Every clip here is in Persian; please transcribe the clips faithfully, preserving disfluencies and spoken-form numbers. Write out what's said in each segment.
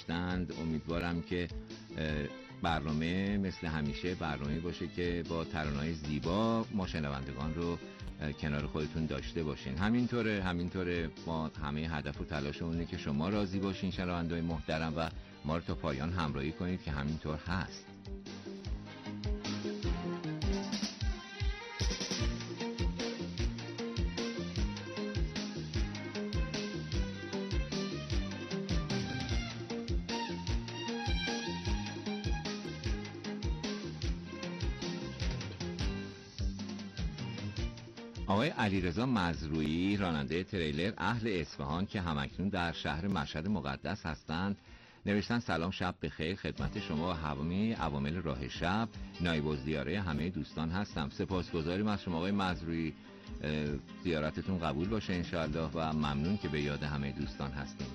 نوشتند. امیدوارم که برنامه مثل همیشه برنامه باشه که با ترانه‌های زیبا ما شنوندگان رو کنار خودتون داشته باشین. همینطوره همینطوره ما همه هدف و تلاشمونه که شما راضی باشین شنونده‌های محترم و ما رو تا پایان همراهی کنید که همینطور هست. آقای علیرضا مزروعی راننده تریلر اهل اصفهان که همکنون در شهر مشهد مقدس هستند نوشتن سلام شب بخیر خدمت شما و همه عوامل راه شب، نایب الزیاره همه دوستان هستم. سپاسگزاریم از شما آقای مزروعی، زیارتتون قبول باشه انشاءالله و ممنون که به یاد همه دوستان هستیم.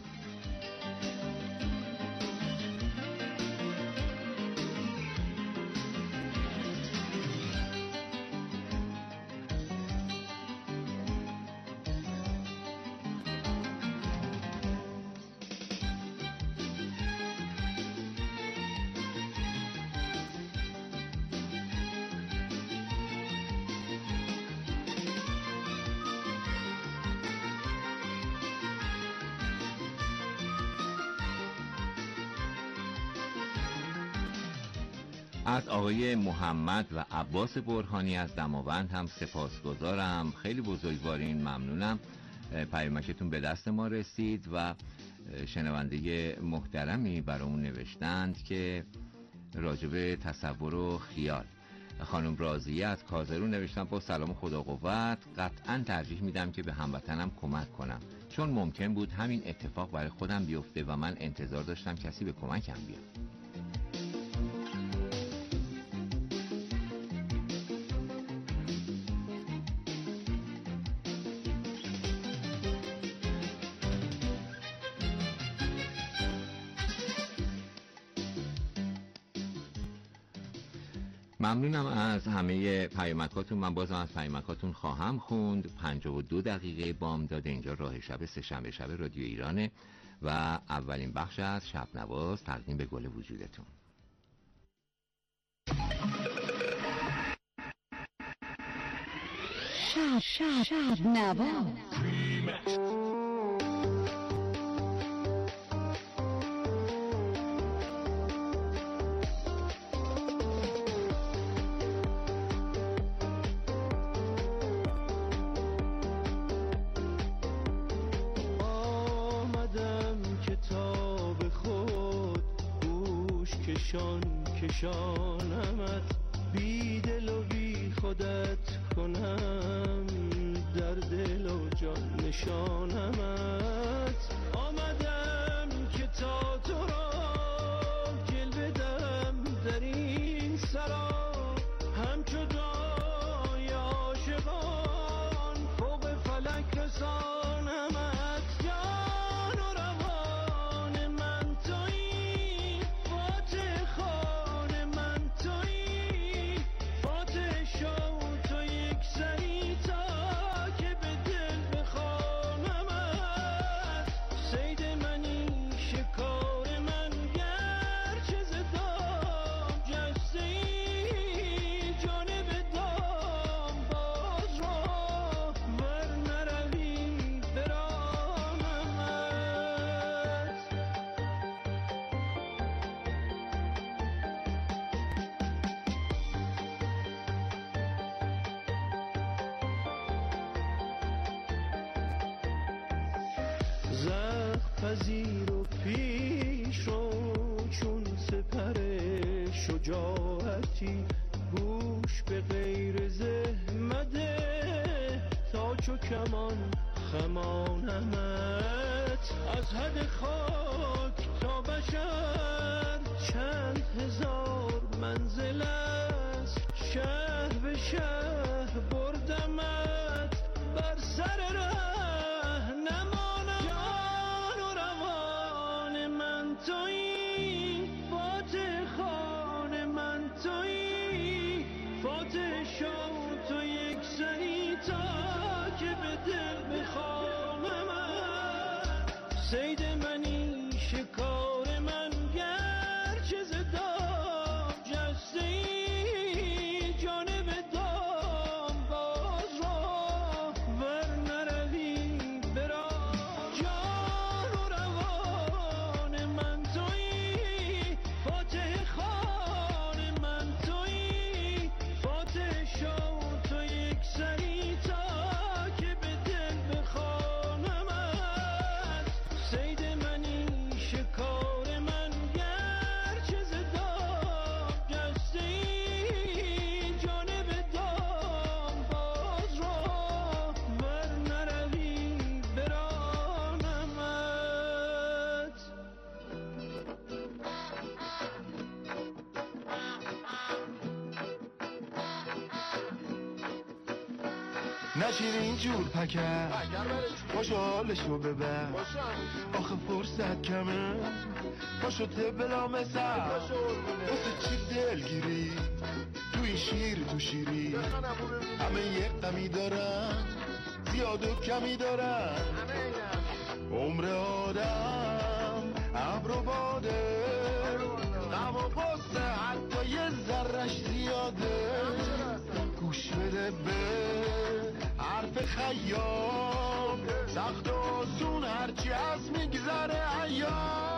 از آقای محمد و عباس برهانی از دماوند هم سپاسگزارم، خیلی بزرگوارین، ممنونم. پیامکتون به دست ما رسید و شنونده محترمی برامون نوشتند که راجب تصور و خیال. خانم راضیه از کازرون نوشتن با سلام خدا قوت، قطعا ترجیح میدم که به هموطنم کمک کنم چون ممکن بود همین اتفاق برای خودم بیفته و من انتظار داشتم کسی به کمکم بیاد. ممنونم از همه پیامکاتون. من بازم از پیامکاتون خواهم خوند. پنجاه و دو دقیقه بامداد اینجا راه شب سه شنبه شب رادیو ایرانه و اولین بخش از شب نواز تقدیم به گل وجودتون. شب شب شب نواز. کشان کشانمت بی دل و بی خودت کنم در دل و جان نشانمت آمدم که تا تو را گل بدم در این سرا همچو دای عاشقان فوق فلک رسانمت جان و روان من تویی فاتح خان من تویی فاتح شو تو یک سری تا که به دل بخوانمت صید منی شکار من گرچه ز دام جسته ای جانب دام باز را ور نروی برانمت زخم پذیر و پیش رو چون سپر شجاعتی گوش به غیر زحمده تا چو کمان خمانمت از حد خاک تا بشر چند هزار منزل است شهر به شهر بردمت بر سر ره نمانم جان و روان من تویی فاتح خان من تویی فاتح شو تو یک سری تا که به دل بخوانمت صید منی شکار من نشین اینجور پکر پاشو حالشو ببر آخه فرصت کمه پاشو تبلا مثل واسه چی دلگیری تو این شیر تو شیری همه یک قمی دارن زیاد و کمی دارن عمر آدم ابر و باده غم و غصه حتی یه ذرش زیاده گوش بده به حرف خیام سخت و آسون هرچی از میگذره ایام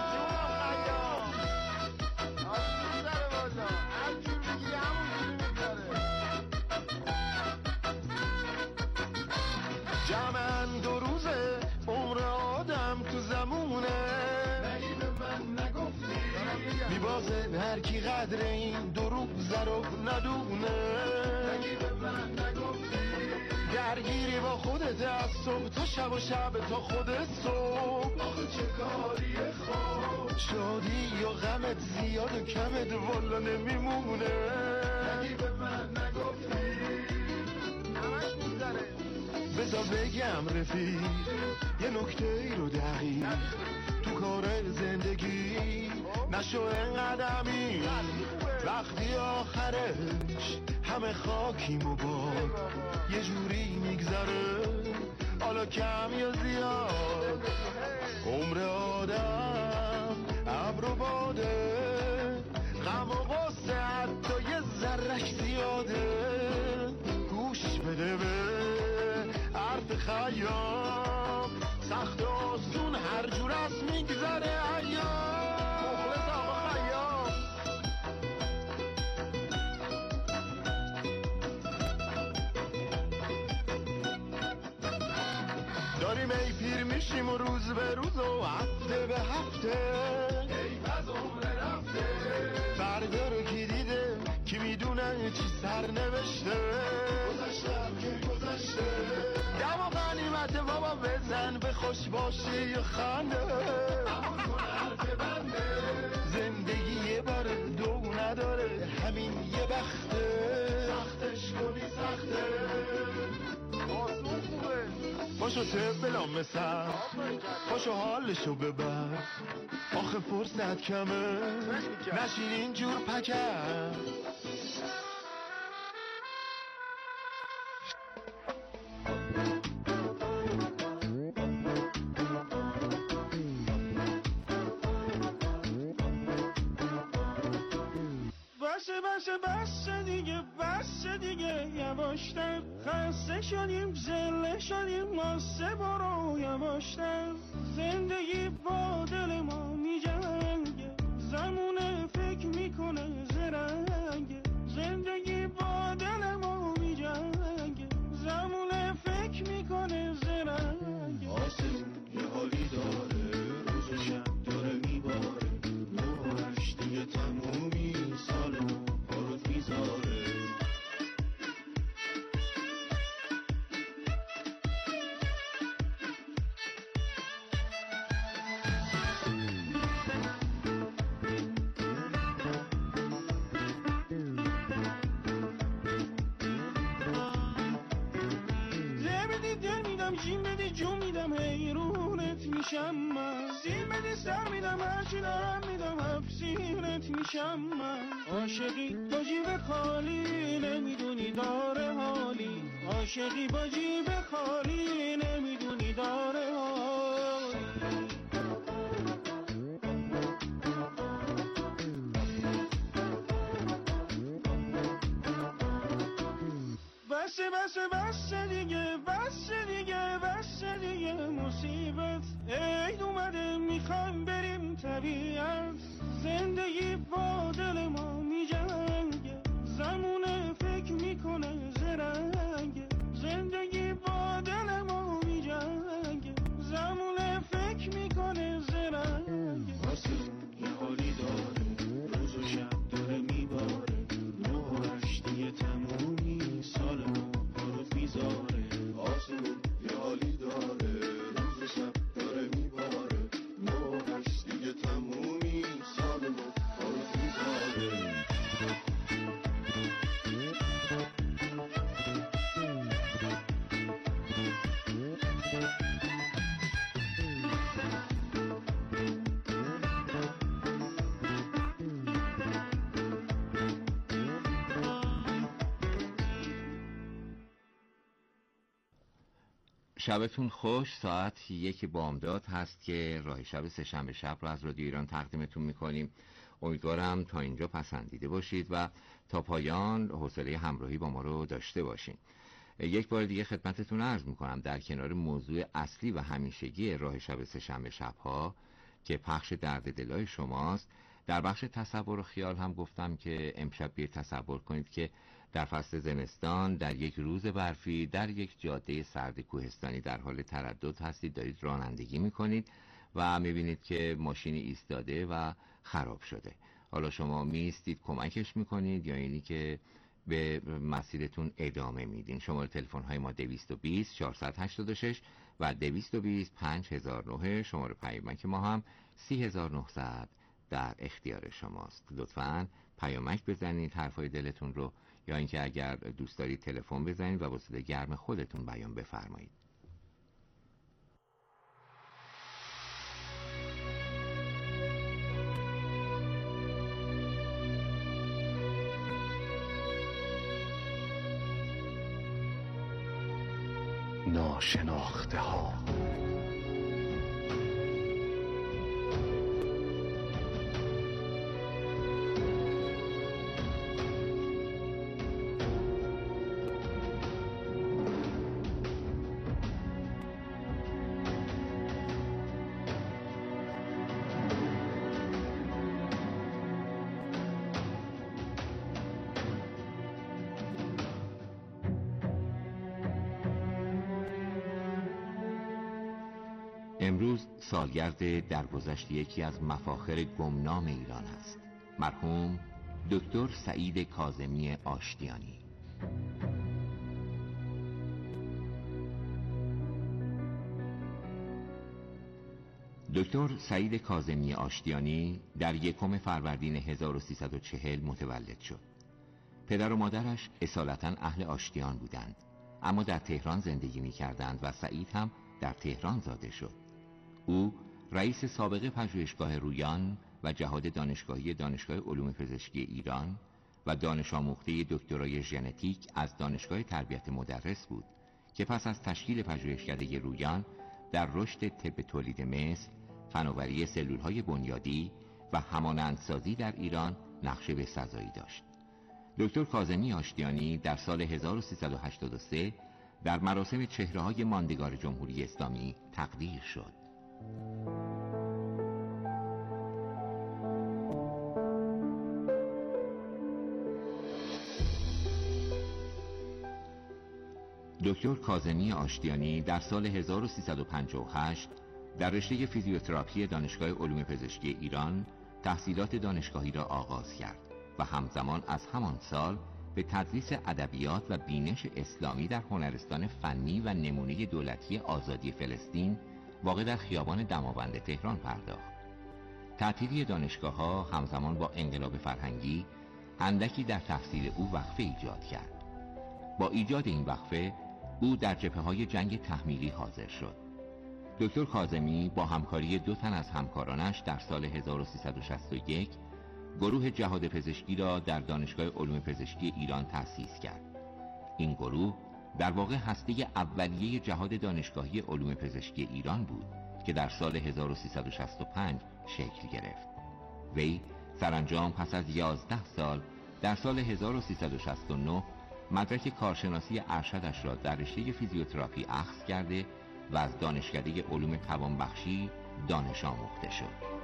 جمعن دو روزه عمر آدم تو زمونه میبازه هر کی قدر این دو روزه رو ندونه درگیری با خودت از صبح تا شب و شب تا خود صبح آخه چه کاریه خوب شادی یا غمت زیاد و کمت والا نمیمونه نگی به من نگفتی همش میزنه بذار بگم رفیق یه نکته ای رو دقیق تو کار زندگی نشو انقدمی وقتی آخرش همه خاکیم و باد یه جوری میگذره حالا کم یا زیاد عمر آدم ابر و باده غم و غصه حتی یه ذرش زیاده گوش بده به حرف خیام سخت و آسون هر جور از میگذره ایام مخلص آقا خیام داریم ای پیر میشیم و روز به روز و هفته به هفته ای از عمر رفته فردا رو کی دیده کی میدونه چی سر نوشته گذشتم که گذشته دم و غنیمت بابا بزن به خوش باشی و خنده اما کن حرف بنده زندگی یه بار دو نداره همین یه بخته سختش کنی سخته آسون خوبه باشو تبلا مثل باشو حالشو ببر آخه فرصت کمه نشین اینجور پکر بسه بسه بسه دیگه بسه دیگه یواشتر خسته شدیم زله شدیم ماسه برو یواشتر زندگی با دل ما میجنگه زمونه فکر میکنه زرنگه زندگی با دل ما میجنگه زمونه فکر میکنه زرنگه آسمون یه حالی داره روز و شب داره میباره نورش دیگه تمومی سالمو پاروت میذاره جیم بدی جون میدم حیرونت میشم من سیر بدی سر میدم هرچی دارم میدم حفظیرت میشم من عاشقی با جیب خالی نمیدونی داره حالی عاشقی با جیب خالی نمیدونی داره حالی بسه بسه بسه دیگه بسه دیگه بسه دیگه مصیبت عید اومده میخوایم بریم طبیعت زندگی با دل ما میجنگه زمونه فکر میکنه زرنگه زندگی با دل ما میجنگه زمونه فکر میکنه زرنگه آسمون یه حالی داره روز و شب داره میباره نورش دیگه تمومی سالمو پاروت میذاره آسمون یه حالی داره روز و شب داره میباره نورش دیگه تمومی سالمو پاروت میذاره شبتون خوش. ساعت یک بامداد هست که راه شب سه‌شنبه شب رو از رادیو ایران تقدیمتون میکنیم. امیدوارم تا اینجا پسندیده باشید و تا پایان حوصله همراهی با ما رو داشته باشین. یک بار دیگه خدمتتون عرض میکنم در کنار موضوع اصلی و همیشگی راه شب سه‌شنبه شب ها که پخش درد دلای شماست، در بخش تصور و خیال هم گفتم که امشب بیاید تصور کنید که در فصل زمستان در یک روز برفی در یک جاده سرد کوهستانی در حال تردد هستید، دارید رانندگی میکنید و میبینید که ماشینی ایستاده و خراب شده. حالا شما میایستید کمکش میکنید یا اینی که به مسیرتون ادامه میدین. شماره تلفن های ما دویست و بیست چهارصد و هشتاد و شش و دویست و بیست پنج هزار و نه. شماره پیامک ما هم سی هزار و نهصد در اختیار شماست. لطفاً پیامک بزنید حرفای دلتون رو، یا اینکه اگر دوست دارید تلفن بزنید و با صدای گرم خودتون بیان بفرمایید. ناشناخته ها. امروز سالگرد درگذشت یکی از مفاخر گمنام ایران است، مرحوم دکتر سعید کاظمی آشتیانی. دکتر سعید کاظمی آشتیانی در یکم فروردین هزار و سیصد و چهل متولد شد. پدر و مادرش اصالتاً اهل آشتیان بودند، اما در تهران زندگی می کردند و سعید هم در تهران زاده شد. او رئیس سابق پژوهشگاه رویان و جهاد دانشگاهی دانشگاه علوم پزشکی ایران و دانش آموخته دکترای ژنتیک از دانشگاه تربیت مدرس بود که پس از تشکیل پژوهشکده رویان در رشد طب تولید مثل، فناوری سلولهای بنیادی و همانندسازی در ایران نقش بسزایی داشت. دکتر کاظمی آشتیانی در سال هزار و سیصد و هشتاد و سه در مراسم چهره‌های ماندگار جمهوری اسلامی تقدیر شد. دکتر کاظمی آشتیانی در سال هزار و سیصد و پنجاه و هشت در رشته فیزیوتراپی دانشگاه علوم پزشکی ایران تحصیلات دانشگاهی را آغاز کرد و همزمان از همان سال به تدریس ادبیات و بینش اسلامی در هنرستان فنی و نمونه دولتی آزادی فلسطین واقع در خیابان دماوند تهران پرداخت. تعطیلی دانشگاه‌ها همزمان با انقلاب فرهنگی اندکی در تحصیل او وقفه ایجاد کرد. با ایجاد این وقفه او در جبهه‌های جنگ تحمیلی حاضر شد. دکتر کاظمی با همکاری دو تن از همکارانش در سال هزار و سیصد و شصت و یک گروه جهاد پزشکی را در دانشگاه علوم پزشکی ایران تأسیس کرد. این گروه در واقع هسته اولیه جهاد دانشگاهی علوم پزشکی ایران بود که در سال هزار و سیصد و شصت و پنج شکل گرفت. وی سرانجام پس از یازده سال در سال هزار و سیصد و شصت و نه مدرک کارشناسی ارشدش را در رشته فیزیوتراپی اخذ کرده و از دانشکده علوم توانبخشی دانش آموخته شد.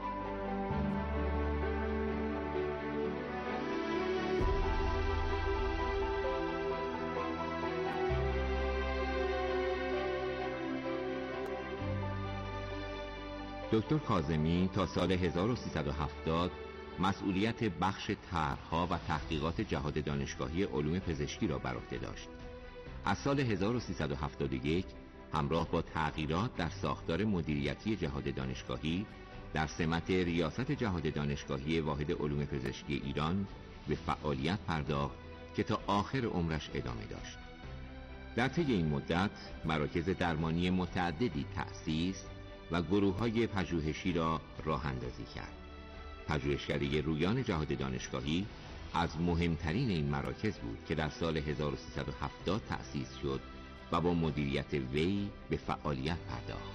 دکتر کاظمی تا سال هزار و سیصد و هفتاد مسئولیت بخش طرح‌ها و تحقیقات جهاد دانشگاهی علوم پزشکی را بر عهده داشت. از سال هزار و سیصد و هفتاد و یک همراه با تغییرات در ساختار مدیریتی جهاد دانشگاهی در سمت ریاست جهاد دانشگاهی واحد علوم پزشکی ایران به فعالیت پرداخت که تا آخر عمرش ادامه داشت. در طی این مدت مراکز درمانی متعددی تأسیس و گروه‌های پژوهشی را راه اندازی کرد. پژوهشکده رویان جهاد دانشگاهی از مهمترین این مراکز بود که در سال هزار و سیصد و هفتاد تأسیس شد و با مدیریت وی به فعالیت پرداخت.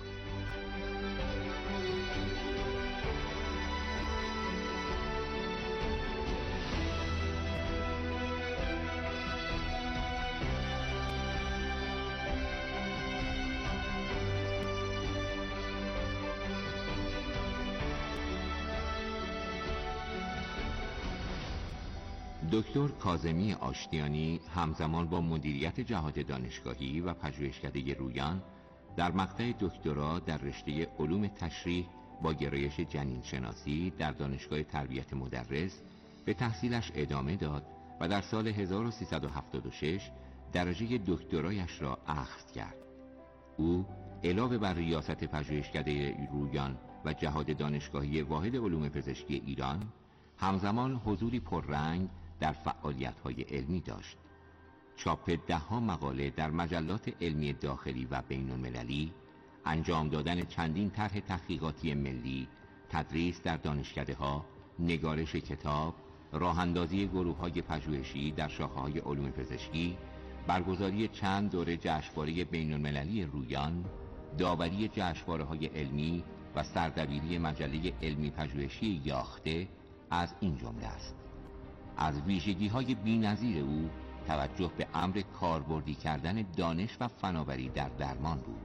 دکتر کاظمی آشتیانی همزمان با مدیریت جهاد دانشگاهی و پژوهشکده رویان در مقطع دکترا در رشته علوم تشریح با گرایش جنین شناسی در دانشگاه تربیت مدرس به تحصیلش ادامه داد و در سال هزار و سیصد و هفتاد و شش درجه دکترایش را اخذ کرد. او علاوه بر ریاست پژوهشکده رویان و جهاد دانشگاهی واحد علوم پزشکی ایران، همزمان حضوری پررنگ در فعالیت‌های علمی داشت. چاپ ده‌ها مقاله در مجلات علمی داخلی و بین‌المللی، انجام دادن چندین طرح تحقیقاتی ملی، تدریس در دانشکده‌ها، نگارش کتاب، راه‌اندازی گروه‌های پژوهشی در شاخه‌های علوم پزشکی، برگزاری چند دوره جشنواره بین‌المللی رویان، داوری جشنواره‌های علمی و سردبیری مجله علمی پژوهشی یاخته از این جمله است. از ویژگی‌های بی‌نظیر او توجه به امر کاربردی کردن دانش و فناوری در درمان بود.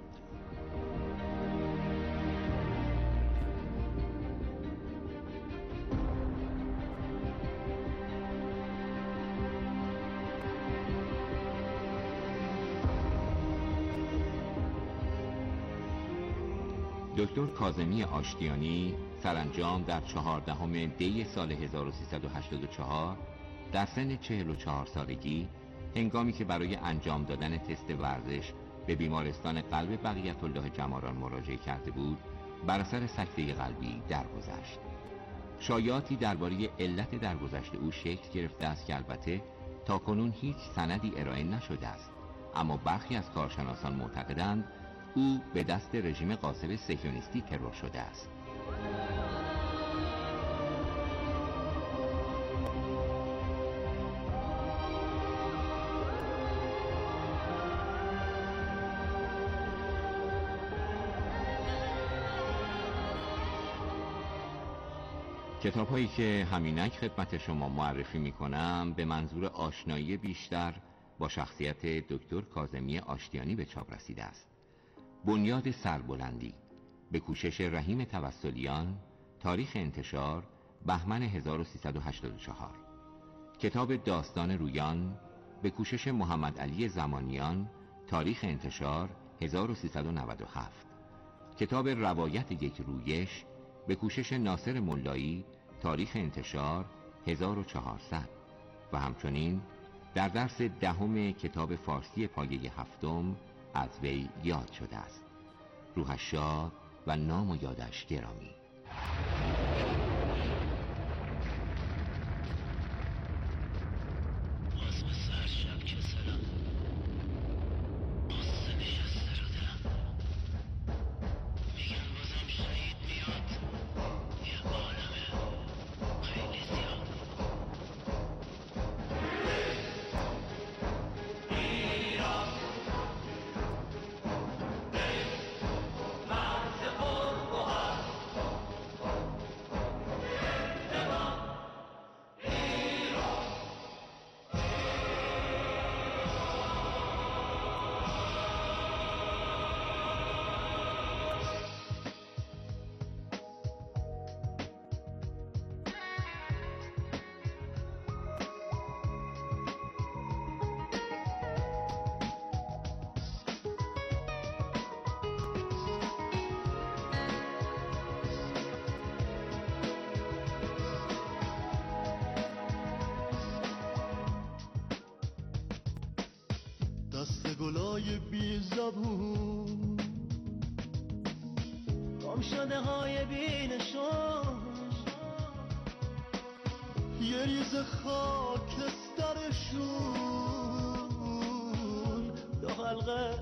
دکتر کاظمی آشتیانی سرانجام در چهاردهم دی سال هزار و سیصد و هشتاد و چهار در سن چهل و چهار سالگی، هنگامی که برای انجام دادن تست ورزش به بیمارستان قلب بقیت الله جماران مراجعه کرده بود، بر اثر سکته قلبی درگذشت. شایعاتی درباره علت درگذشت او شکل گرفته است که البته تاکنون هیچ سندی ارائه نشده است، اما برخی از کارشناسان معتقدند او به دست رژیم غاصب صهیونیستی ترور شده است. کتاب هایی که همینک خدمت شما معرفی می کنم به منظور آشنایی بیشتر با شخصیت دکتر کاظمی آشتیانی به چاپ رسیده است. بنیاد سربلندی، به کوشش رحیم توسلیان، تاریخ انتشار بهمن هزار و سیصد و هشتاد و چهار. کتاب داستان رویان، به کوشش محمد علی زمانیان، تاریخ انتشار هزار و سیصد و نود و هفت. کتاب روایت یک رویش، به کوشش ناصر ملایی، تاریخ انتشار هزار و چهارصد. و همچنین در درس دهم کتاب فارسی پایه هفتم از وی یاد شده است. روحش شاد و نام و یادش گرامی. دست گلای بی زبون، گم شده های بی نشان، یه ریز خاکسترشون، دو حلقه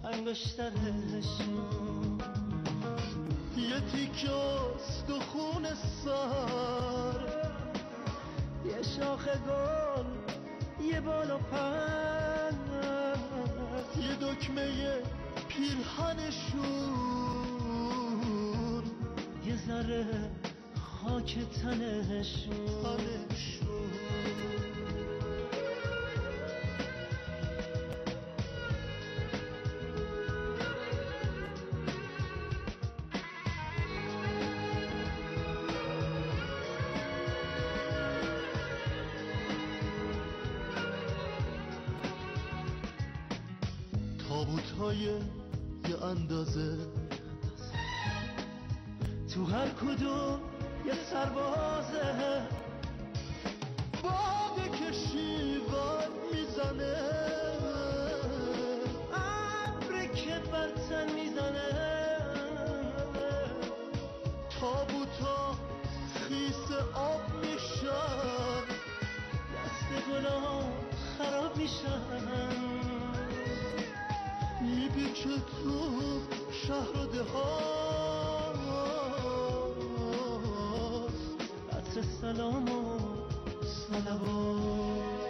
انگشترشون، یه تیکه استخون سر، یه شاخه گل، یه بال و پر، یه دکمه پیرهنشون، یه ذره خاک تنشون. تابوت‌های یه اندازه، تو هر کدوم یه سربازه، باده که شیوان میزنه، ابری که بر تن میزنه. تابوتا خیس آب میشن، دست گلا خراب میشن. میپیچه تو شهر و دهات، عطر سلام و صلوات.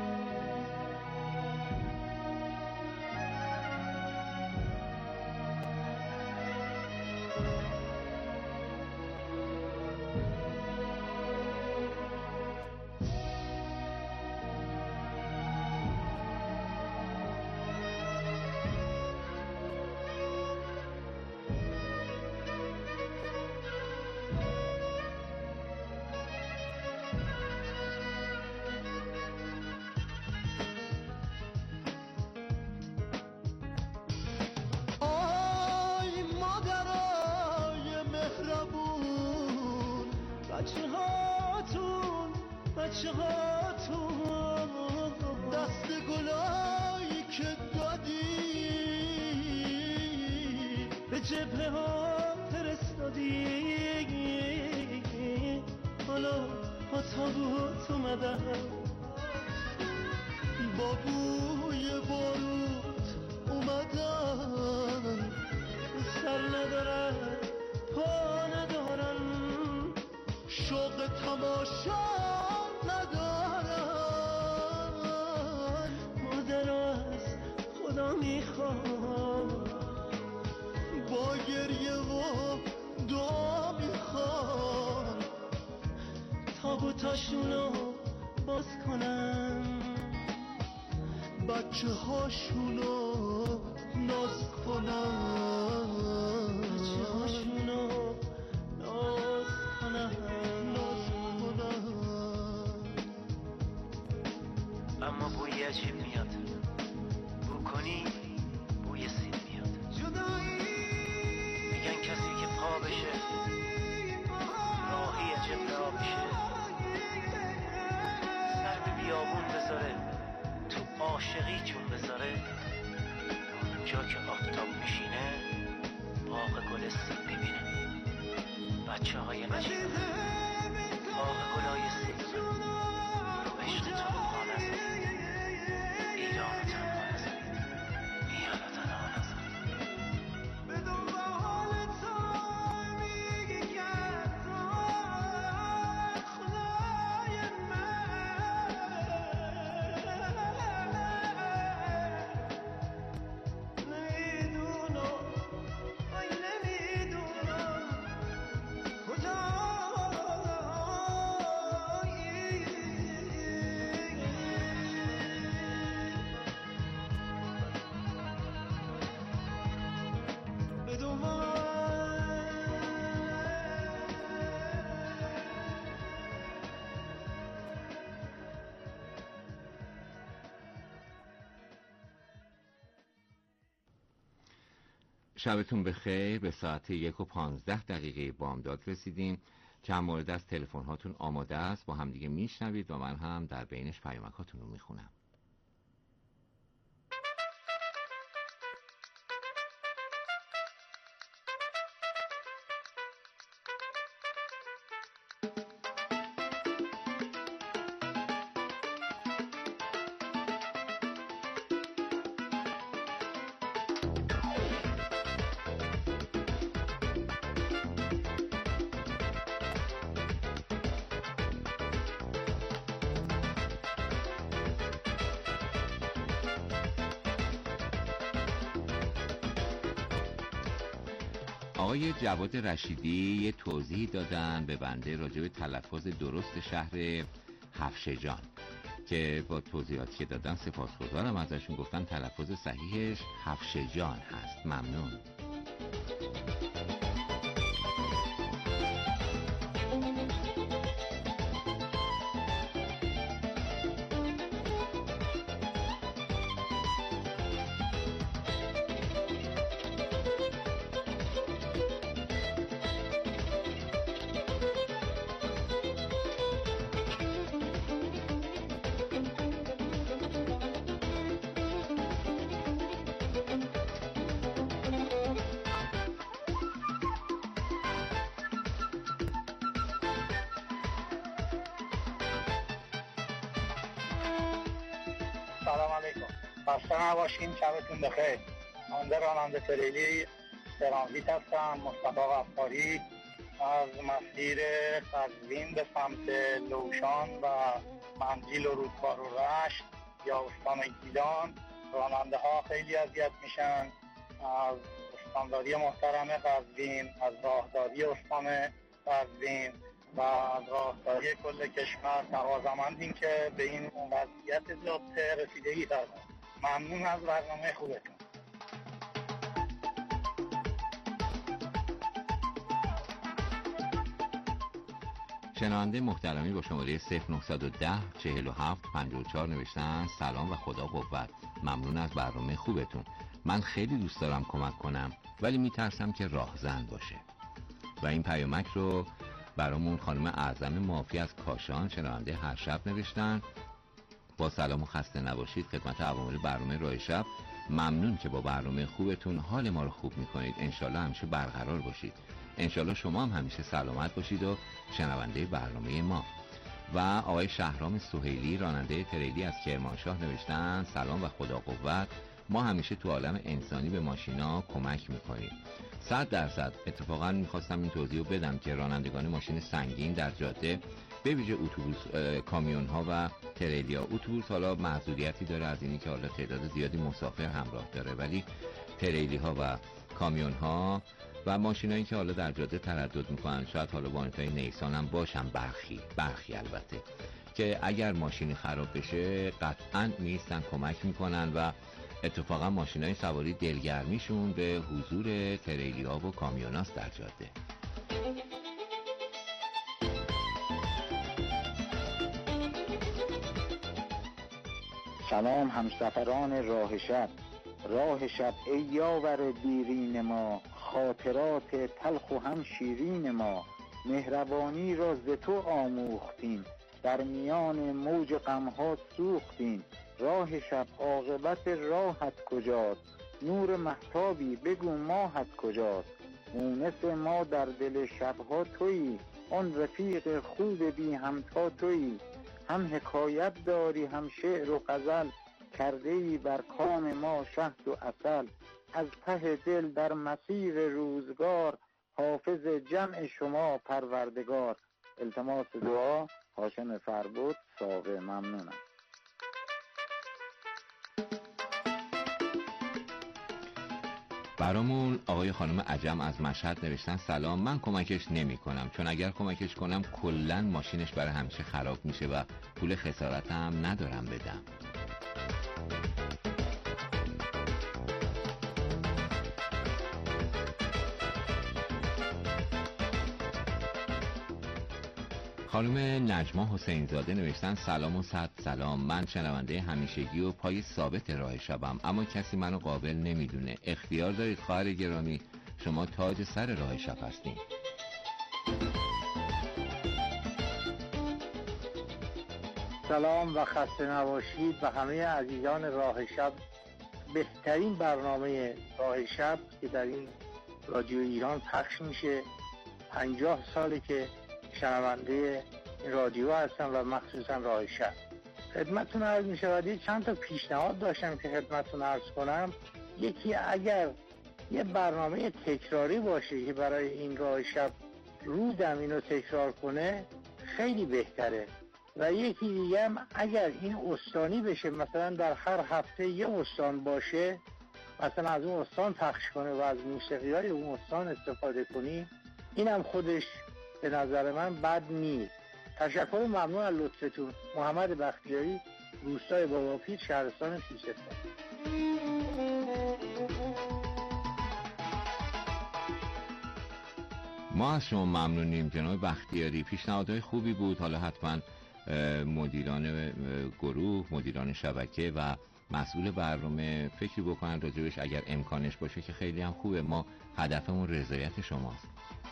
بچه هاتون بچه هاتون، دست گلایی که دادی به جبهه ها فرستادی. حالا با تابوت اومدن، با بوی باروت اومدن، سر ندارن پا ندارن، شوق تماشا ندارن. مادر از خدا میخوام، با گریه و دعا میخوام، تابوتاشونو باز کنن، بچه هاشونو ناز کنن، بچه هاشونو ناز کنن. اما بوی عجیب میاد، بو کنی بوی سین میاد. میگن کسی که پا بشه راهی جبه ها بشه، سر به بیابون بذاره، تو عاشقی جون بذاره. اونجا که آفتاب میشینه باغ گل سین ببینه، بچه های نجیب باغ گلای سین رو عشق تو بخوانه. ایران تنها نزن، میان تنها نزن. به دنبال تو میگی که خدای من نمیدونم، ای نمیدونم کجا شبتون بخیر. به ساعت یک و پانزده دقیقه بامداد رسیدیم. چند مورد از تلفن هاتون آماده است، با هم دیگه میشنوید و من هم در بینش پیامک هاتون رو میخونم. آقای جواد رشیدی یه توضیح دادن به بنده راجع به تلفظ درست شهر هفشجان که با توضیحاتی که دادن سپاسگزارم ازشون. گفتن تلفظ صحیحش هفشجان هست. ممنون. سلام علیکم. خسته نباشین، شبتون بخیر. من راننده تریلی ترانزیت هستم، مصطفی غفاری، از مسیر قزوین به سمت لوشان و منزل و رودکار و رشت یا استان گیلان. راننده ها خیلی اذیت میشن از استانداری محترم قزوین، از راهداری استان قزوین و از راهداری کل کشور. تقاضامندیم که به این وضعیت جاده رسیدگی کنید. ممنون از برنامه خوبتون. شنونده محترمی با شماره صفر نه یک صفر چهل و هفت پنجاه و چهار نوشتن سلام و خدا قوت. ممنون از برنامه خوبتون. من خیلی دوست دارم کمک کنم ولی میترسم که راهزن باشه. و این پیامک رو برامون خانم اعظم معافی از کاشان شنونده هر شب نوشتن. با سلام و خسته نباشید خدمت عوامل برنامه راه شب. ممنون که با برنامه خوبتون حال ما رو خوب میکنید. انشالله همیشه برقرار باشید. انشالله شما هم همیشه سلامت باشید و شنونده برنامه ما. و آقای شهرام سهیلی راننده تریلی از کرمانشاه نوشتن سلام و خدا قوت. ما همیشه تو عالم انسانی به ماشینا کمک میکنیم. صد درصد. اتفاقا میخواستم این توضیح رو بدم که رانندگان ماشین سنگین در جاده به ویژه اتوبوس، کامیون ها و تریلی ها. اتوبوس حالا محدودیتی داره از اینی که حالا تعداد زیادی مسافر همراه داره، ولی تریلی ها و کامیون ها و ماشینایی که حالا در جاده تردد میکنن، شاید حالا وانتای نیسان هم باشن، برخی برخی البته، که اگر ماشینی خراب بشه قطعا میستن کمک میکنن و اتفاقا ماشینای سواری دلگرمیشون به حضور تریلی ها و کامیوناست در جاده. سلام همسفران راه شب. راه شب ای یاور دیرین ما، خاطرات تلخ و هم شیرین ما. مهربانی را ز تو آموختیم، در میان موج غمها سوختیم. راه شب عاقبت راهت کجاست، نور مهتابی بگو ماهت کجاست. مونس ما در دل شبها تویی، آن رفیق خوب بی همتا تویی. هم حکایت داری هم شعر و غزل، کرده ای بر کام ما شهد و عسل. از ته دل در مسیر روزگار، حافظ جمع شما پروردگار. التماس دعا هاشم فربود ساقه. ممنونم. برامون آقای خانم عجم از مشهد نوشتن سلام. من کمکش نمی کنم چون اگر کمکش کنم کلن ماشینش برای همیشه خراب میشه و پول خسارت هم ندارم بدم. خانم نجما حسین زاده نوشتن سلام و صد سلام. من شنونده همیشگی و پای ثابت راه شبم، اما کسی منو قابل نمیدونه. اختیار دارید خواهر گرامی، شما تاج سر راه شب هستین. سلام و خسته نباشید و همه عزیزان راه شب. بهترین برنامه راه شب که در این رادیو ایران پخش میشه. پنجاه ساله که شنونده این رادیو هستم و مخصوصا راه شب. خدمتتون عرض می شود چند تا پیشنهاد داشتم که خدمتتون عرض کنم. یکی اگر یه برنامه تکراری باشه که برای این راه شب روزم اینو تکرار کنه خیلی بهتره. و یکی دیگه هم اگر این استانی بشه، مثلا در هر هفته یه استان باشه مثلا از اون استان پخش کنه و از موسیقی های اون استان استفاده کنی، اینم خودش به نظر من بد نیست. تشکر و ممنون از لطفتون. محمد بختیاری، روستای باباپیر، شهرستان سیستان. ما از شما ممنونیم جناب بختیاری. پیشنهادهای خوبی بود. حالا حتما مدیران گروه، مدیران شبکه و مسئول برنامه فکری بکنن راجبش، اگر امکانش باشه که خیلی هم خوبه. ما هدفمون رضایت شماست.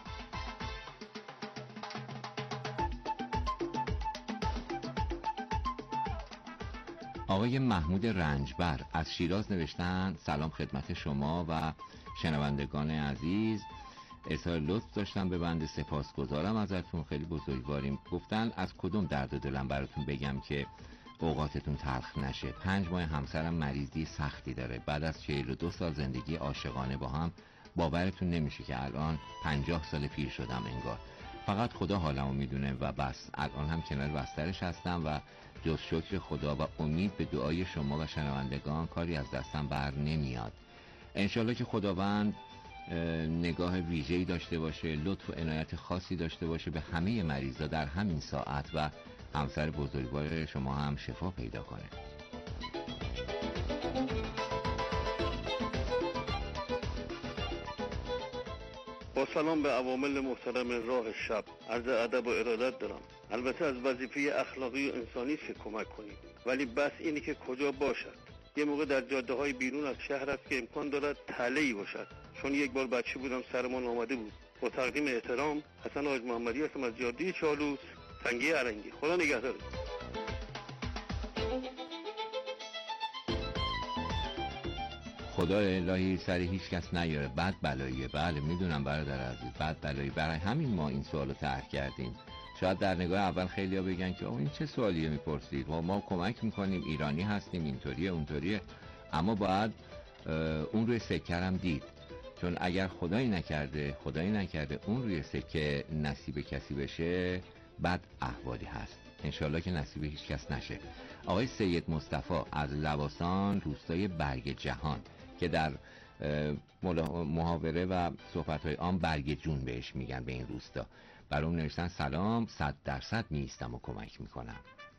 آقای محمود رنجبر از شیراز نوشتن سلام خدمت شما و شنوندگان عزیز. اظهار لطف داشتم به بنده، سپاسگزارم ازتون، خیلی بزرگواریم. گفتن از کدوم درد دلم براتون بگم که اوقاتتون تلخ نشه. پنج ماه همسرم مریضی سختی داره. بعد از چهل و دو سال زندگی عاشقانه با هم باورتون نمیشه که الان پنجاه سال پیر شدم انگار. فقط خدا حالمو میدونه و بس. الان هم کنار بسترش هستم و جز شکر خدا و امید به دعای شما و شنوندگان کاری از دستم بر نمیاد. انشالله که خداوند نگاه ویژه‌ای داشته باشه، لطف و عنایت خاصی داشته باشه به همه مریضا در همین ساعت و همسر بزرگوار شما هم شفا پیدا کنه. با سلام به عوامل محترم راه شب، عرض ادب و ارادت دارم. البته از وظیفه اخلاقی و انسانی است که کمک کنیم، ولی بس اینی که کجا باشد. یه موقع در جاده های بیرون از شهر است که امکان دارد تله‌ای باشد. چون یک بار بچه بودم سرمان آمده بود. با تقدیم احترام، حسن حاج محمدی هستم از جاده چالوس، تنگه ارنگی. خدا نگهدارت. خدا الهی سر هیچ کس نیاره. بد بلاییه. بله میدونم برادر عزیز، بد بلایی. برای همین ما این سوالو طرح کردیم. شاید در نگاه اول خیلیا بگن که این چه سوالیه میپرسید، ما ما کمک میکنیم، ایرانی هستیم، اینطوریه اونطوریه. اما باید اون روی سکه هم دید. چون اگر خدایی نکرده خدایی نکرده اون روی سکه نصیب کسی بشه، بد احوالی هست. انشالله که نصیب هیچ کس نشه. آقای سید مصطفی از لواسان، روستای برگ جهان، که در محاوره و صحبت‌های عام برگ جون بهش میگن به این روستا، برام نوشتن سلام، صد درصد میستم و کمک میکنم.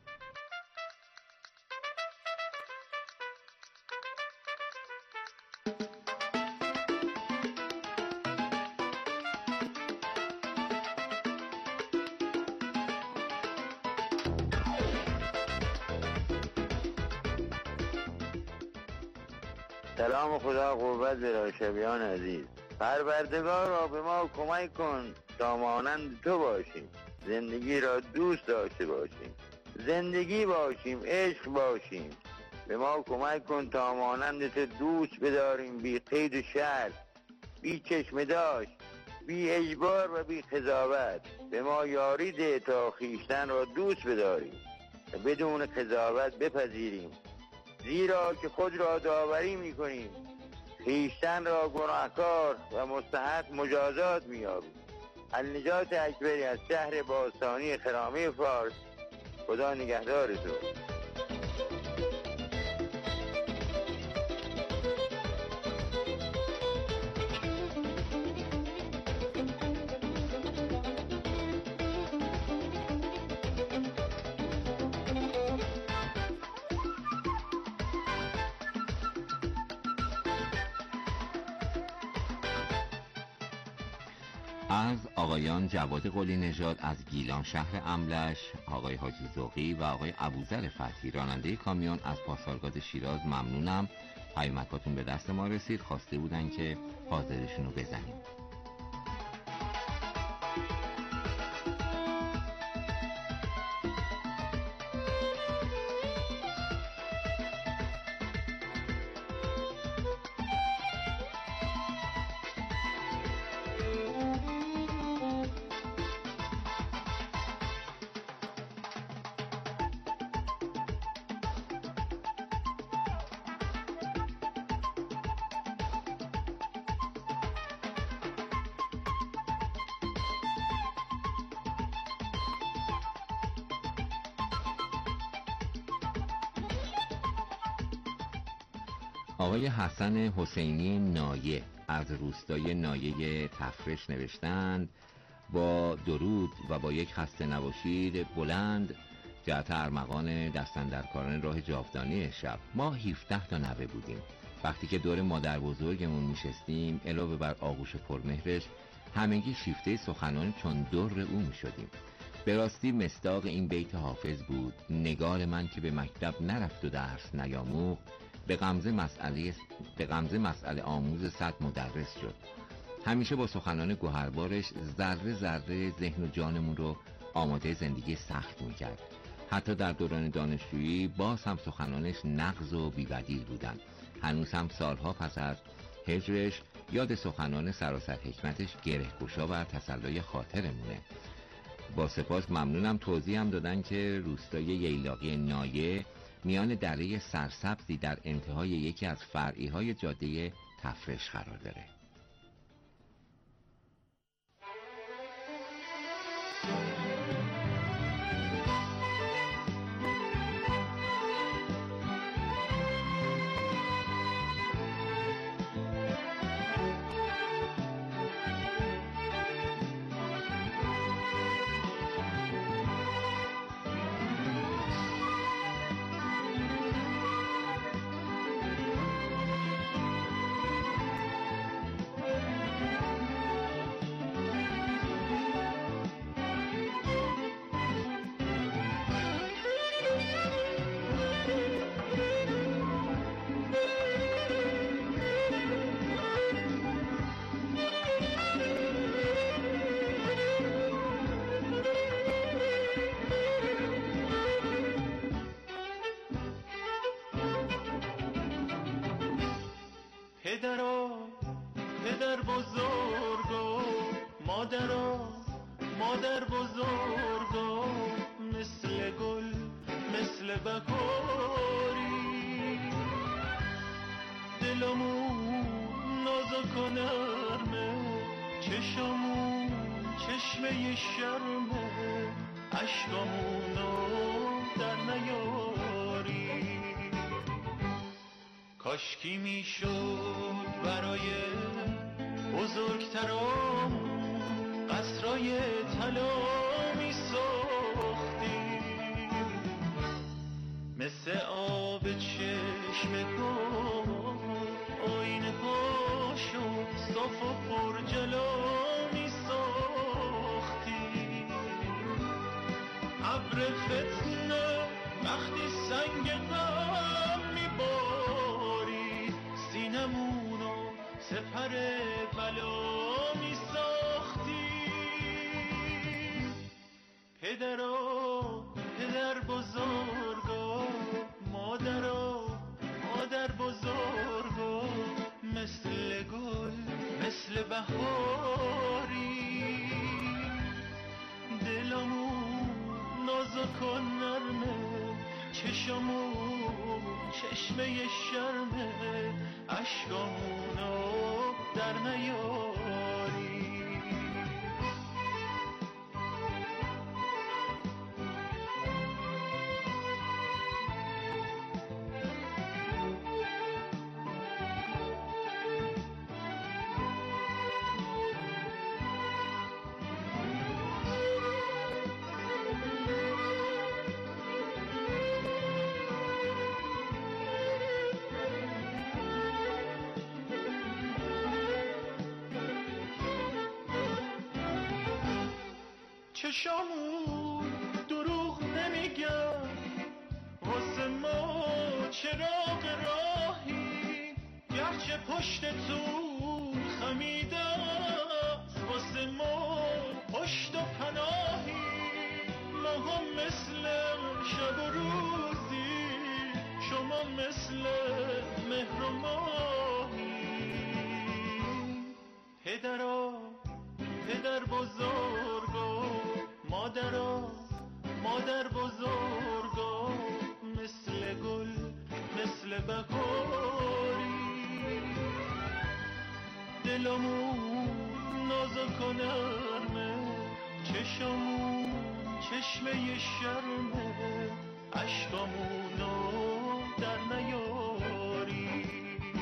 سلام و خدا قوت به راشبیان عزیز. پروردگار را به ما کمک کن تا مانند تو باشیم، زندگی را دوست داشته باشیم، زندگی باشیم، عشق باشیم. به ما کمک کن تا مانند تو دوست بداریم، بی قید و شرط، بی چشم داشت، بی اجبار و بی قضاوت. به ما یاری ده تا خویشتن را دوست بداریم و بدون قضاوت بپذیریم، زیرا که خود را داوری میکنیم، خویشتن را گناهکار و مستحق مجازات میابیم. النجات اکبری از شهر باستانی خرامه فارس. خدا نگهدار تو. از آقایان جواد قلی نژاد از گیلان شهر املش، آقای حاجی ذوقی و آقای ابوذر فتحی راننده کامیون از پاسارگاد شیراز ممنونم. پیامکاتون به دست ما رسید، خواسته بودن که حاضرشون رو بزنیم. آقای حسن حسینی نایه از روستای نایه تفرش نوشتند: با درود و با یک خسته نباشید بلند جهت ارمغان دستاندرکاران راه جاودانی شب. ما هفده تا نوه بودیم. وقتی که دور مادر بزرگمون میشستیم علاوه بر آغوش پرمهرش همگی شیفته سخنان چون در او میشدیم. به راستی مصداق این بیت حافظ بود: نگار من که به مکتب نرفت و درس نیاموخت، به غمزه مسئله به غمزه مسئله آموز صد مدرس شد. همیشه با سخنان گوهربارش ذره ذره ذهن و جانمون رو آماده زندگی سخت میکرد. حتی در دوران دانشجویی باز هم سخنانش نغز و بی‌بدیل بودن. هنوز هم سالها پس از هجرش یاد سخنان سراسر حکمتش گره گشا و تسلای خاطرمونه. با سپاس ممنونم. توضیح هم دادن که روستای ییلاقی نایه میان دره سرسبزی در انتهای یکی از فرعی های جاده تفرش قرار داره. پدرا پدر بزرگا، مادرا مادر بزرگا، مثل گل مثل بهاری، دلمون نازک و نرمه، چشمون چشمه شرمه، عشقمونو در نیاری. کاشکی میشد برای بزرگترام قصرای طلا میساختیم، مثل آب چشم گل آینه هاشو صاف و پرجلا میساختیم. ابر فتنه وقتی سنگ غم میباری، سینمونو سپر بلا میساختی. پدرا پدر بزرگا، مادرا مادر بزرگا، مثل گل مثل بهاری، دلمون نازک و نرمه، چشمون چشمه شرمه، عشقامونو در نیاری. چشامون دروغ نمیگم، واسه ما چراغ راهی، گرچه پشت تو خمیده است، واسه ما پشت و پناهی. ما هم مثل شب و روزی، شما مثل مهر و ماهی. پدرا پدر بزرگا، مادرا مادر بزرگا، مثل گل مثل بهاری، دلمون نازک و نرمه، چشمون چشمه شرمه، عشقامونو در نیاری.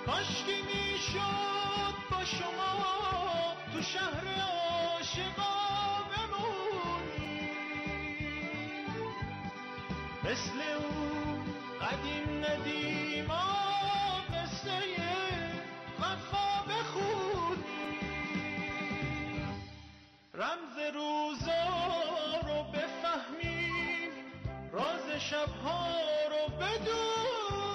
کاشکی میشد با شما تو شهر عاشقا بمونی، مثل اون قدیم ندیما قصه وفا بخونی، رمز روزا رو بفهمی، راز شبها رو بدونی.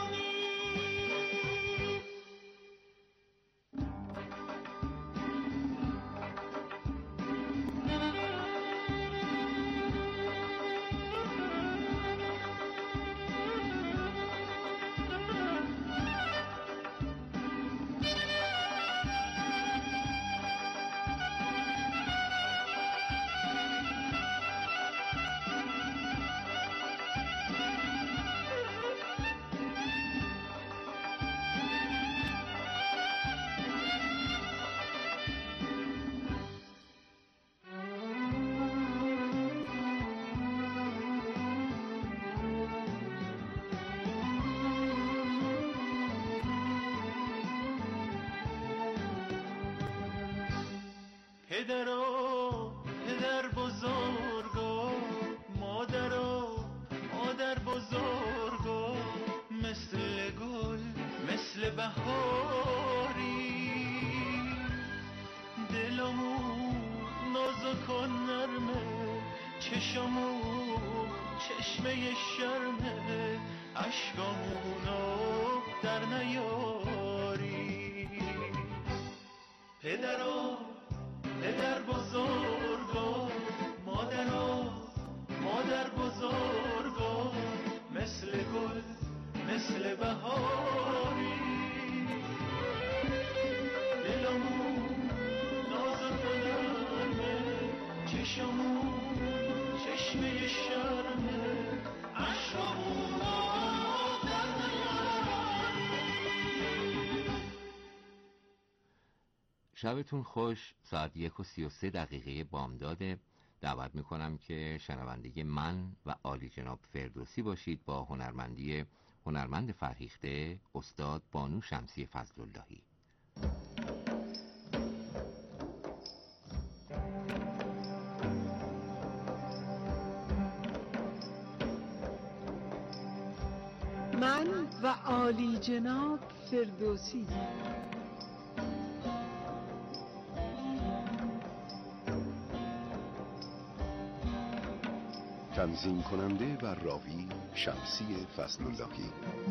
پدرا پدر بزرگا، مادرا مادر بزرگا، مثل گل مثل بهاری، دلمو نازک و نرمه، چشمو چشمه شرمه، اشکامونو در نیاری. پدرا پدر بزرگا، مادرا مادر بزرگا، مثل گل مثل بهاری، دلمو نازک و نرمه، چشمو چشمه شرمه، اشکامونو در نیاری. شبتون خوش. ساعت یک و سی و سه دقیقه بامداده. دعوت میکنم که شنونده من و عالی جناب فردوسی باشید با هنرمندی هنرمند فرهیخته استاد بانو شمسی فضل‌اللهی. من و عالی جناب فردوسی. تنظیم کننده و راوی شمسی فضل‌اللهی.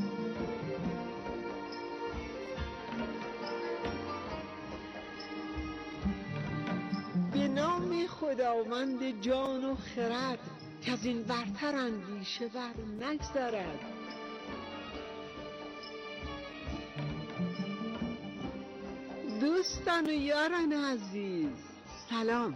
به نام خداوند جان و خرد که از این برتر اندیشه بر نگذرد. دوستان و یاران عزیز سلام.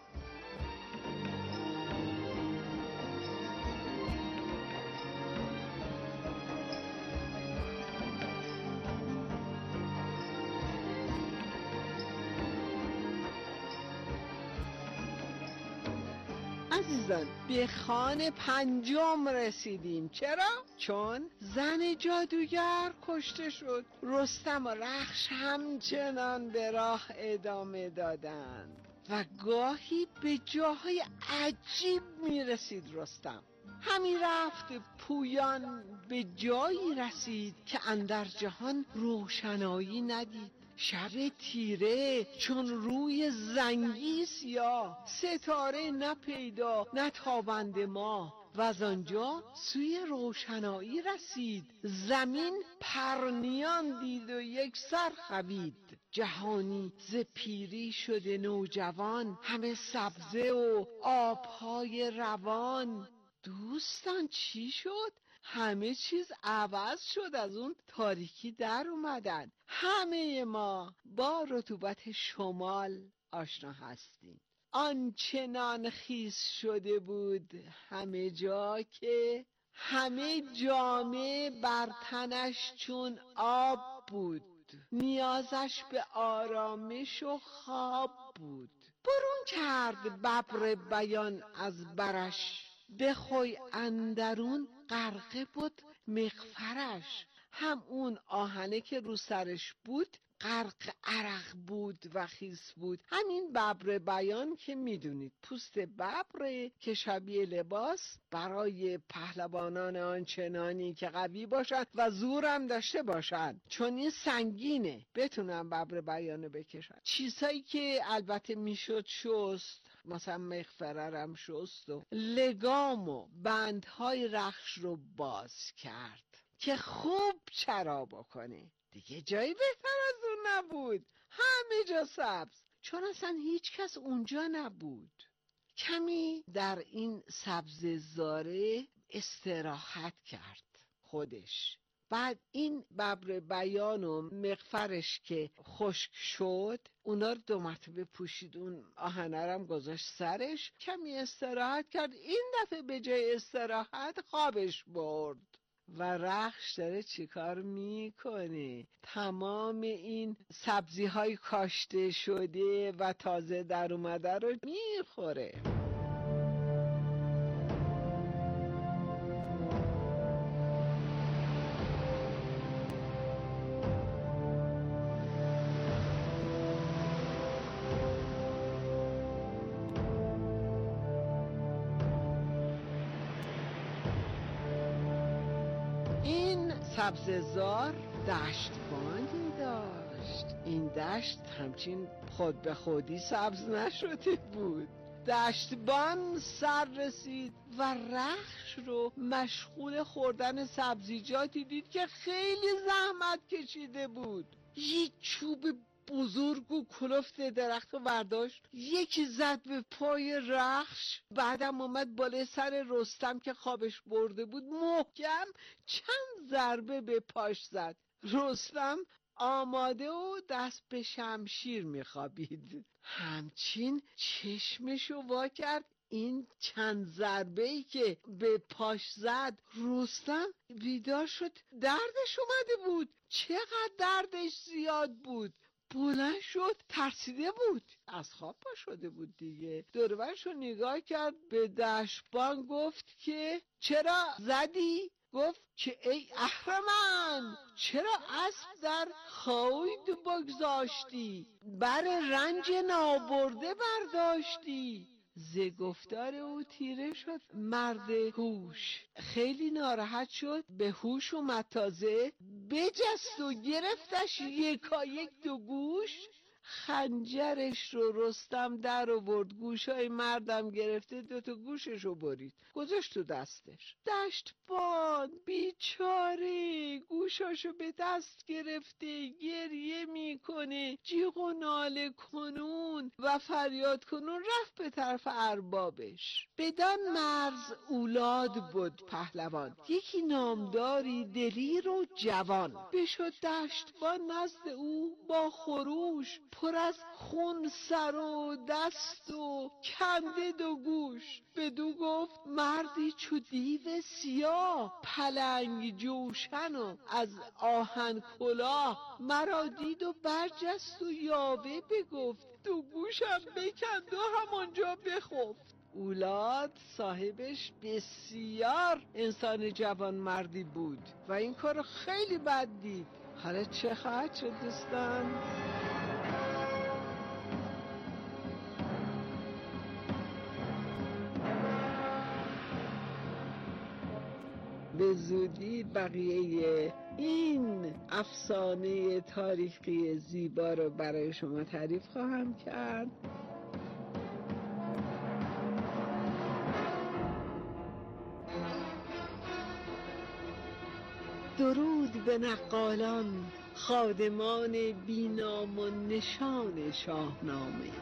عزیزان به خان پنجم رسیدیم. چرا؟ چون زن جادوگر کشته شد. رستم و رخش همچنان به راه ادامه دادند و گاهی به جاهای عجیب میرسید رستم. همین رفت پویان به جایی رسید که اندر جهان روشنایی ندید. شب تیره چون روی زنگی سیاه، ستاره نه پیدا نه تابند ماه. و از آنجا سوی روشنایی رسید، زمین پرنیان دید و یک سر خوید. جهانی ز پیری شده نوجوان، همه سبزه و آبهای روان. دوستان چی شد؟ همه چیز عوض شد، از اون تاریکی در اومدن. همه ما با رطوبت شمال آشنا هستیم. آنچنان خیس شده بود همه جا که همه جامه بر تنش چون آب بود. نیازش به آرامش و خواب بود. برون کرد ببر بیان از برش، بخوی اندرون غرقه بود مغفرش. هم اون آهنه که رو سرش بود غرق عرق بود و خیس بود. همین ببر بیان که میدونید پوست ببر که شبیه لباس برای پهلوانان آنچنانی که قوی باشن و زورم داشته باشن، چون این سنگینه بتونن ببر بیانو بکشن. چیزهایی که البته میشد شست، مثلا مغفررم شست و لگام و بندهای رخش رو باز کرد که خوب چرا بکنه. دیگه جایی بهتر از اون نبود، همه جا سبز، چون اصلا هیچ کس اونجا نبود. کمی در این سبززاره استراحت کرد خودش. بعد این ببر بیان و مغفرش که خشک شد اونا رو دو مرتبه پوشید، اون آهنه رو هم گذاشت سرش، کمی استراحت کرد. این دفعه به جای استراحت خوابش برد. و رخش داره چیکار میکنه؟ تمام این سبزی های کاشته شده و تازه در اومده رو میخوره. سبززار دشتبانی داشت. این دشت همچین خود به خودی سبز نشده بود. دشتبان سر رسید و رخش رو مشغول خوردن سبزیجاتی دید که خیلی زحمت کشیده بود. یک چوب بزرگ و کلفت درخت رو برداشت، یکی زد به پای رخش، بعدم اومد بالای سر رستم که خوابش برده بود محکم چند ضربه به پاش زد. رستم آماده و دست به شمشیر میخوابید. همچین چشمشو وا کرد، این چند ضربه‌ای که به پاش زد رستم بیدار شد. دردش اومده بود، چقدر دردش زیاد بود. بلند شد، ترسیده بود، از خواب پا شده بود دیگه. دور و برش رو نگاه کرد، به دشتبان گفت که چرا زدی؟ گفت که ای اهرمن، چرا اسب در خوید بگذاشتی؟ بر رنج نابرده برداشتی؟ ز گفتار او تیره شد مرد هوش، خیلی ناراحت شد، به هوش اومد تازه، بجست و گرفتش یکایک دو گوش. خنجرش رو رستم در آورد، گوشای مردم گرفته، دوتا گوشش رو برید گذاشت تو دستش. دشتبان بیچاره گوشاشو به دست گرفته گریه میکنه، جیغ و ناله کنون و فریاد کنون رفت به طرف اربابش. بدان مرز اولاد بود پهلوان، یکی نامداری دلیر و جوان. بشد دشتبان نزد او با خروش، پر از خون سر و دست و کنده دو گوش. بدو گفت مردی چو دیو سیاه، پلنگ جوشن و از آهن کلاه. مرا دید و برجست و یاوه بگفت، دو گوشم بکند و همانجا بخفت. اولاد صاحبش بسیار انسان جوان مردی بود و این کار خیلی بد دید. حالا چه خواهد شد دوستان؟ به زودی بقیه این افسانه تاریخی زیبا رو برای شما تعریف خواهم کرد. درود به نقالان، خادمان بینام و نشان شاهنامه.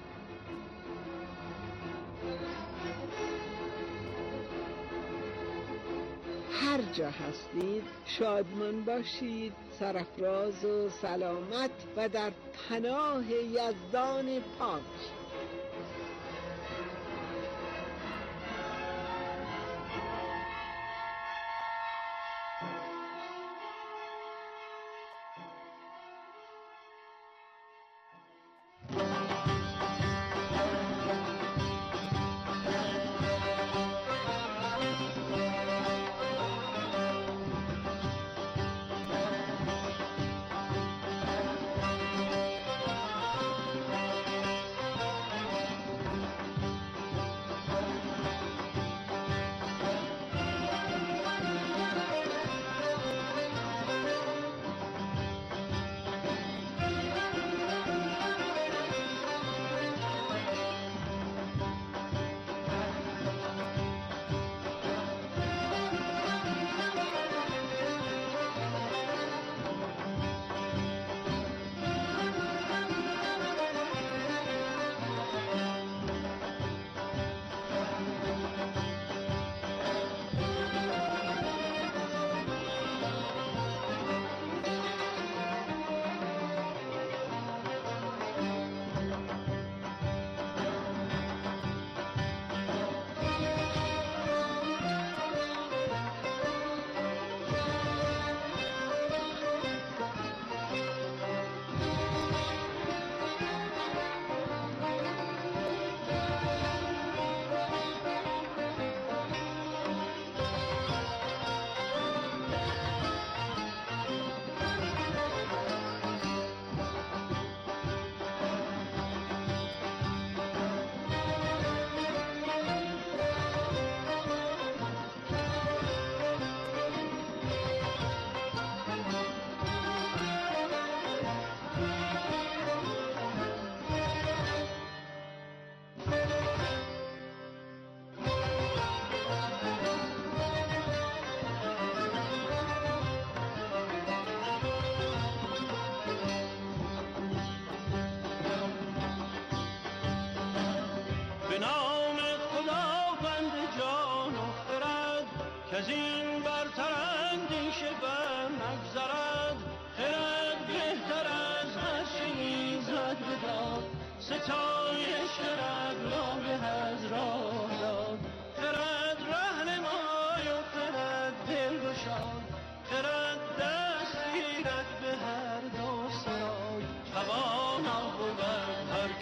هر جا هستید شادمان باشید، سرافراز و سلامت و در پناه یزدان پاک.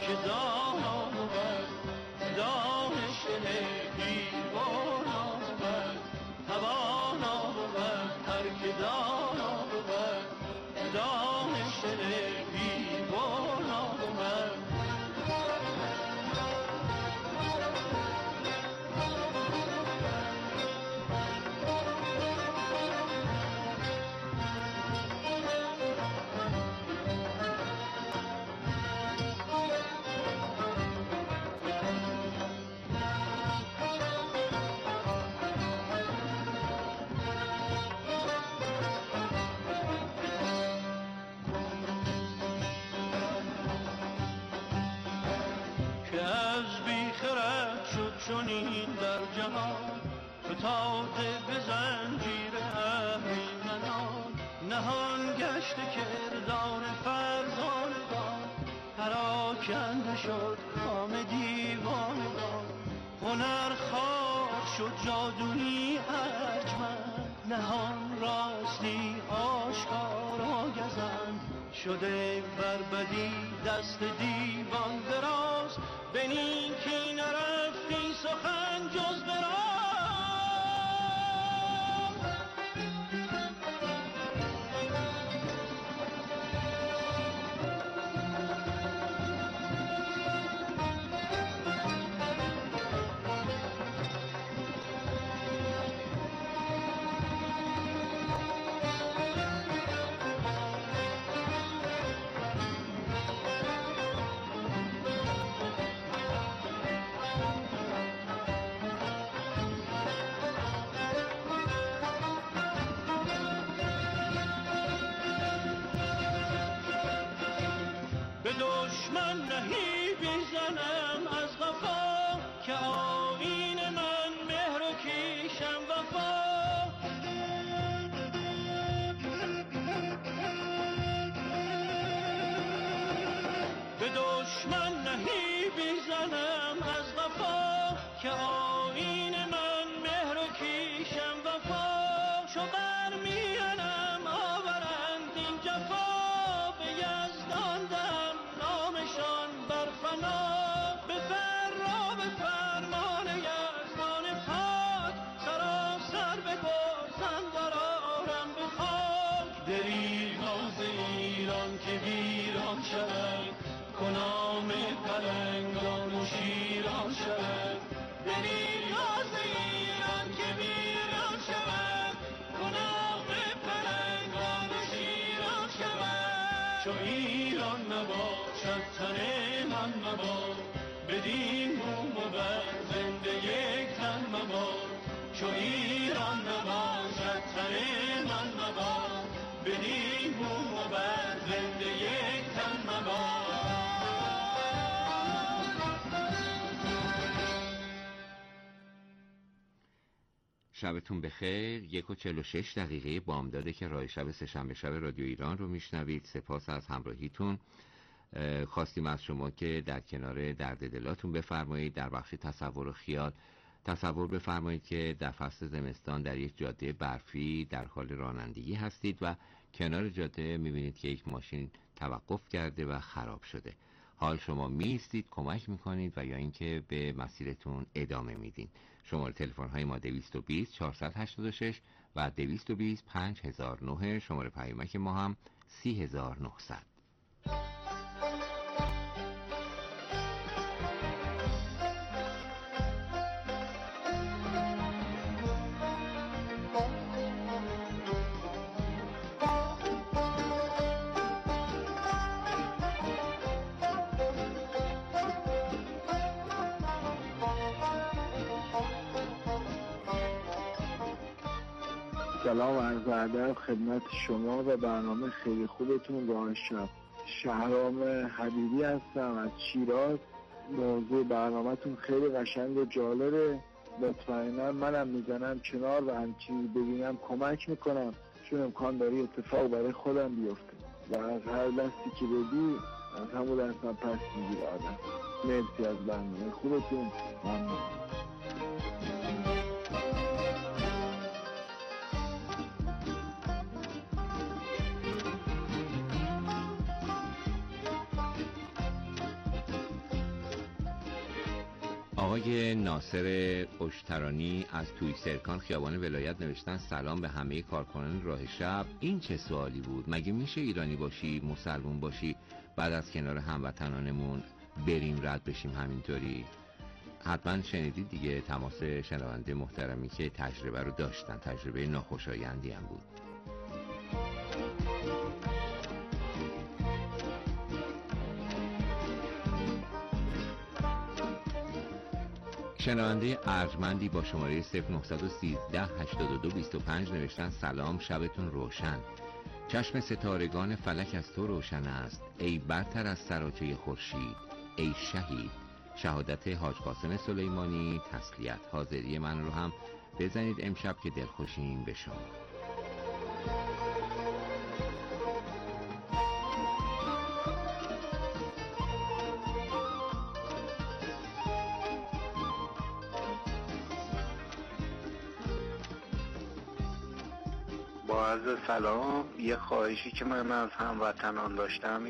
که دانا بود دانش دل دیوانا بود توانا بود هر که دانا بود دانش دل دیوانا بود چونین در جهان فتاده به زنجیر اهریمنان نهان گشت کردار فرزانگان پراکنده شد کام دیوانگان هنر خواه شد جادویی ارجمند نهان راستی آشکارا گزند شده بر بدی دست دیوان دراز بنین که نرفتی سخن جز دراز دشمن نهی بزنم از غفا که آیین من مهر و کیشم وفا به دشمن نهی بزنم از غفا که آیین من مهر و کیشم وفا شو برمیانم آورند این جفا به یزدان دم نامشان برفنا به فرا به فرمان یزدان پاک سراسر به گرزن درارم به خاک دریغاز ایران که ویران شود کنام پلنگان و شیران شود دریغاز ایران که ویران شود کنام پلنگان و شیران شود چو ایران نباشد تن من مباد بدین بوم و بر زنده یک تن مباد چو ایران نباشد تن من مباد بدین بوم و بر زنده یک تن مباد شبتون بخیر. یک و چهل و شش دقیقه بامداده که راه شب سه‌شنبه شب رادیو ایران رو میشنوید. سپاس از همراهیتون. خواستیم از شما که در کنار درد دلاتون بفرمایید در بخش تصور و خیال تصور بفرمایید که در فصل زمستان در یک جاده برفی در حال رانندگی هستید و کنار جاده میبینید که یک ماشین توقف کرده و خراب شده. حال شما میستید کمک میکنید و یا اینکه به مسیرتون ادامه میدین. شماره تلفن های ما دویست و بیست چهارصد و هشتاد و شش و دویست و بیست پنج هزار و نه. شماره پیامک ما هم سی هزار و نهصد. سلام و عرض ادب خدمت شما و برنامه خیلی خوبتون. راه شب شهرام حبیبی هستم از شیراز. موضوع برنامه‌تون خیلی قشنگ و جالبه. مطمئنا منم میزنم کنار و همچی ببینم کمک میکنم چون امکان داره اتفاق برای خودم بیفته و از هر دستی که بدی از همون دستم پس میگیره آدم. مرسی از برنامه خوبتون. ممنون. آقای ناصر اشترانی از توی سرکان خیابان ولایت نوشتن سلام به همه کارکنان راه شب. این چه سوالی بود؟ مگه میشه ایرانی باشی، مسلمون باشی، بعد از کنار هموطنانمون بریم رد بشیم همینطوری؟ حتما شنیدید دیگه تماس شنونده محترمی که تجربه رو داشتن، تجربه ناخوشایندی هم بود. شنونده ارجمندی با شماره صفر نه یک سه هشتاد و دو بیست و پنج نوشتن سلام، شبتون روشن. چشم ستارگان فلک از تو روشن است، ای برتر از سراچه خورشید، ای شهید. شهادت حاج قاسم سلیمانی تسلیت. حاضری من رو هم بزنید امشب که دلخوشیم به شما. با عرض سلام، یه خواهشی که من از هموطنان داشتم